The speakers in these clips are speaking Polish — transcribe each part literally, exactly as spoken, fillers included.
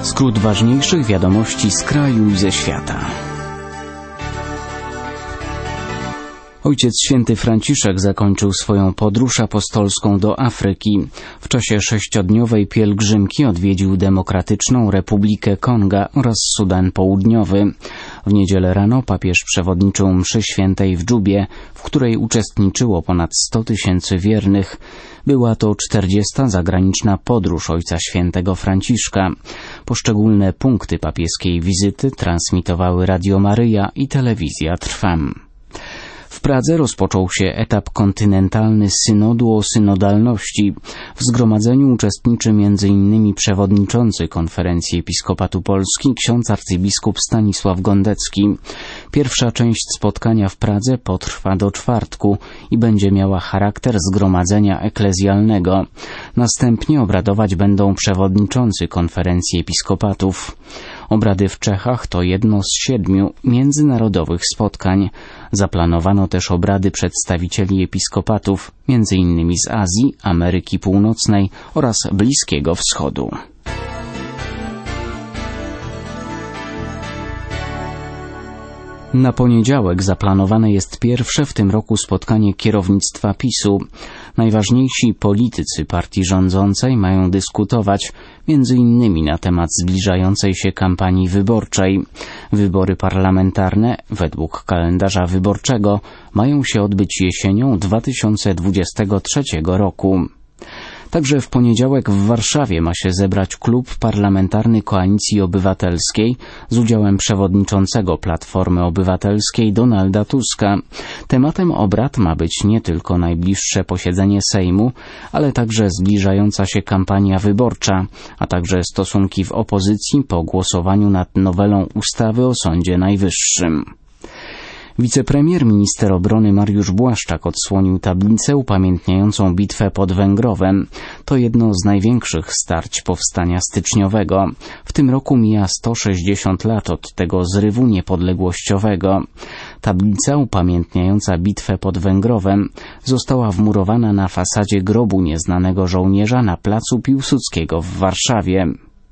Skrót ważniejszych wiadomości z kraju i ze świata. Ojciec Święty Franciszek zakończył swoją podróż apostolską do Afryki. W czasie sześciodniowej pielgrzymki odwiedził Demokratyczną Republikę Konga oraz Sudan Południowy. W niedzielę rano papież przewodniczył mszy świętej w Dżubie, w której uczestniczyło ponad sto tysięcy wiernych. Była to czterdziesta zagraniczna podróż Ojca Świętego Franciszka. Poszczególne punkty papieskiej wizyty transmitowały Radio Maryja i Telewizja Trwam. W Pradze rozpoczął się etap kontynentalny synodu o synodalności. W zgromadzeniu uczestniczy między innymi przewodniczący Konferencji Episkopatu Polski ksiądz arcybiskup Stanisław Gondecki. Pierwsza część spotkania w Pradze potrwa do czwartku i będzie miała charakter zgromadzenia eklezjalnego. Następnie obradować będą przewodniczący Konferencji Episkopatów. Obrady w Czechach to jedno z siedmiu międzynarodowych spotkań. Zaplanowano też obrady przedstawicieli episkopatów, między innymi z Azji, Ameryki Północnej oraz Bliskiego Wschodu. Na poniedziałek zaplanowane jest pierwsze w tym roku spotkanie kierownictwa PiSu. Najważniejsi politycy partii rządzącej mają dyskutować między innymi na temat zbliżającej się kampanii wyborczej. Wybory parlamentarne według kalendarza wyborczego mają się odbyć jesienią dwa tysiące dwudziestego trzeciego roku. Także w poniedziałek w Warszawie ma się zebrać klub parlamentarny Koalicji Obywatelskiej z udziałem przewodniczącego Platformy Obywatelskiej Donalda Tuska. Tematem obrad ma być nie tylko najbliższe posiedzenie Sejmu, ale także zbliżająca się kampania wyborcza, a także stosunki w opozycji po głosowaniu nad nowelą ustawy o Sądzie Najwyższym. Wicepremier, minister obrony Mariusz Błaszczak odsłonił tablicę upamiętniającą bitwę pod Węgrowem. To jedno z największych starć powstania styczniowego. W tym roku mija sto sześćdziesiąt lat od tego zrywu niepodległościowego. Tablica upamiętniająca bitwę pod Węgrowem została wmurowana na fasadzie grobu nieznanego żołnierza na placu Piłsudskiego w Warszawie.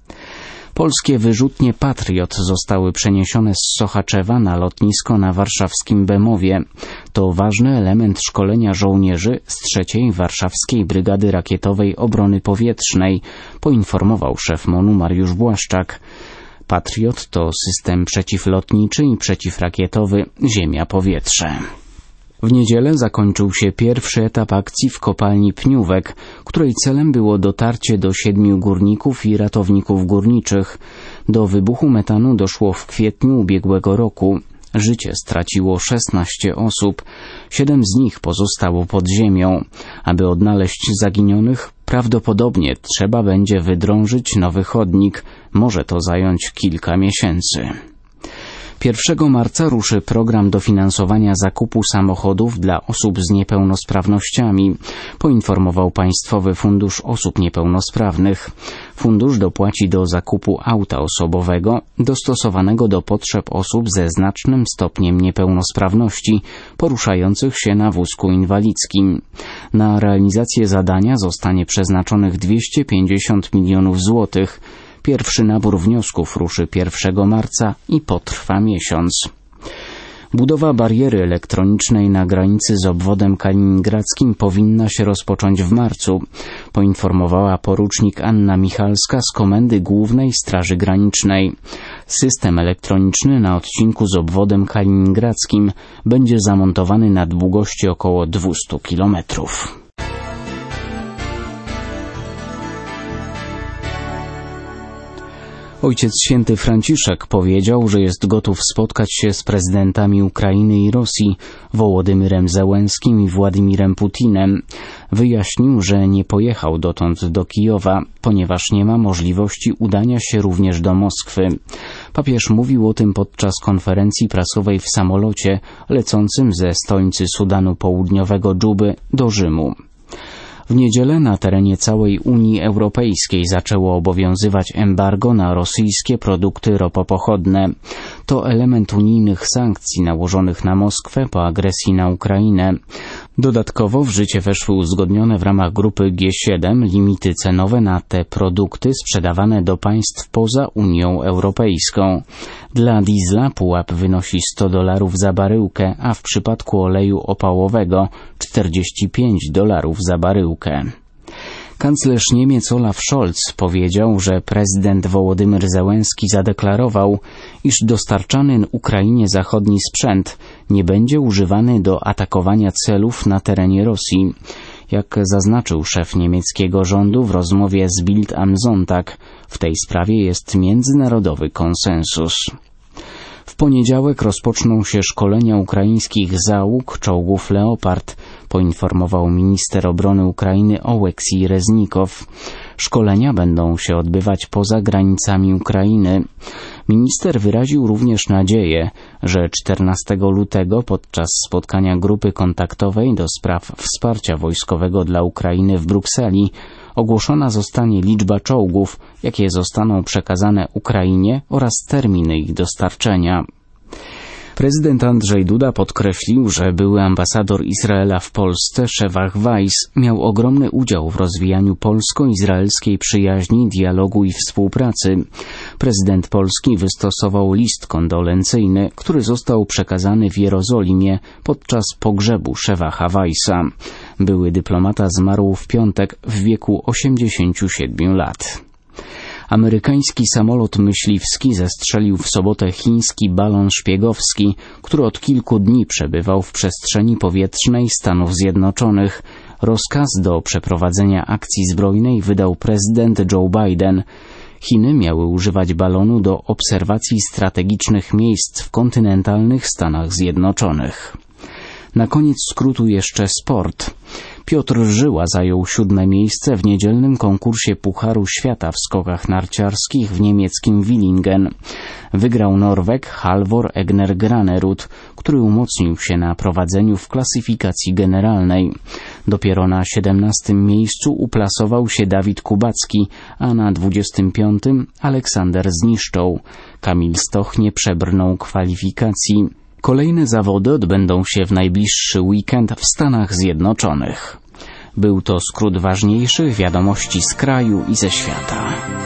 Polskie wyrzutnie Patriot zostały przeniesione z Sochaczewa na lotnisko na warszawskim Bemowie. To ważny element szkolenia żołnierzy z trzeciej Warszawskiej Brygady Rakietowej Obrony Powietrznej, poinformował szef MON-u Mariusz Błaszczak. Patriot to system przeciwlotniczy i przeciwrakietowy Ziemia-Powietrze. W niedzielę zakończył się pierwszy etap akcji w kopalni Pniówek, której celem było dotarcie do siedmiu górników i ratowników górniczych. Do wybuchu metanu doszło w kwietniu ubiegłego roku. Życie straciło szesnaście osób. Siedem z nich pozostało pod ziemią. Aby odnaleźć zaginionych, prawdopodobnie trzeba będzie wydrążyć nowy chodnik. Może to zająć kilka miesięcy. pierwszego marca ruszy program dofinansowania zakupu samochodów dla osób z niepełnosprawnościami, poinformował Państwowy Fundusz Osób Niepełnosprawnych. Fundusz dopłaci do zakupu auta osobowego dostosowanego do potrzeb osób ze znacznym stopniem niepełnosprawności poruszających się na wózku inwalidzkim. Na realizację zadania zostanie przeznaczonych dwieście pięćdziesiąt milionów złotych. Pierwszy nabór wniosków ruszy pierwszego marca i potrwa miesiąc. Budowa bariery elektronicznej na granicy z obwodem kaliningradzkim powinna się rozpocząć w marcu, poinformowała porucznik Anna Michalska z Komendy Głównej Straży Granicznej. System elektroniczny na odcinku z obwodem kaliningradzkim będzie zamontowany na długości około dwieście kilometrów. Ojciec Święty Franciszek powiedział, że jest gotów spotkać się z prezydentami Ukrainy i Rosji, Wołodymyrem Zełenskim i Władimirem Putinem. Wyjaśnił, że nie pojechał dotąd do Kijowa, ponieważ nie ma możliwości udania się również do Moskwy. Papież mówił o tym podczas konferencji prasowej w samolocie lecącym ze stolicy Sudanu Południowego Dżuby do Rzymu. W niedzielę na terenie całej Unii Europejskiej zaczęło obowiązywać embargo na rosyjskie produkty ropopochodne. To element unijnych sankcji nałożonych na Moskwę po agresji na Ukrainę. Dodatkowo w życie weszły uzgodnione w ramach grupy G siedem limity cenowe na te produkty sprzedawane do państw poza Unią Europejską. Dla diesla pułap wynosi sto dolarów za baryłkę, a w przypadku oleju opałowego czterdzieści pięć dolarów za baryłkę. Kanclerz Niemiec Olaf Scholz powiedział, że prezydent Wołodymyr Zełenski zadeklarował, iż dostarczany Ukrainie zachodni sprzęt nie będzie używany do atakowania celów na terenie Rosji. Jak zaznaczył szef niemieckiego rządu w rozmowie z Bild am Sonntag, w tej sprawie jest międzynarodowy konsensus. W poniedziałek rozpoczną się szkolenia ukraińskich załóg czołgów Leopard, poinformował minister obrony Ukrainy Oleksij Reznikow. Szkolenia będą się odbywać poza granicami Ukrainy. Minister wyraził również nadzieję, że czternastego lutego podczas spotkania grupy kontaktowej do spraw wsparcia wojskowego dla Ukrainy w Brukseli ogłoszona zostanie liczba czołgów, jakie zostaną przekazane Ukrainie, oraz terminy ich dostarczenia. Prezydent Andrzej Duda podkreślił, że były ambasador Izraela w Polsce, Shevach Weiss, miał ogromny udział w rozwijaniu polsko-izraelskiej przyjaźni, dialogu i współpracy. Prezydent Polski wystosował list kondolencyjny, który został przekazany w Jerozolimie podczas pogrzebu Shevacha Weissa. Były dyplomata zmarł w piątek w wieku osiemdziesięciu siedmiu lat. Amerykański samolot myśliwski zestrzelił w sobotę chiński balon szpiegowski, który od kilku dni przebywał w przestrzeni powietrznej Stanów Zjednoczonych. Rozkaz do przeprowadzenia akcji zbrojnej wydał prezydent Joe Biden. Chiny miały używać balonu do obserwacji strategicznych miejsc w kontynentalnych Stanach Zjednoczonych. Na koniec skrótu jeszcze sport. Piotr Żyła zajął siódme miejsce w niedzielnym konkursie Pucharu Świata w skokach narciarskich w niemieckim Willingen. Wygrał Norweg Halvor Egner Granerud, który umocnił się na prowadzeniu w klasyfikacji generalnej. Dopiero na siedemnastym miejscu uplasował się Dawid Kubacki, a na dwudziestym piątym Aleksander Zniszczoł. Kamil Stoch nie przebrnął kwalifikacji. Kolejne zawody odbędą się w najbliższy weekend w Stanach Zjednoczonych. Był to skrót ważniejszych wiadomości z kraju i ze świata.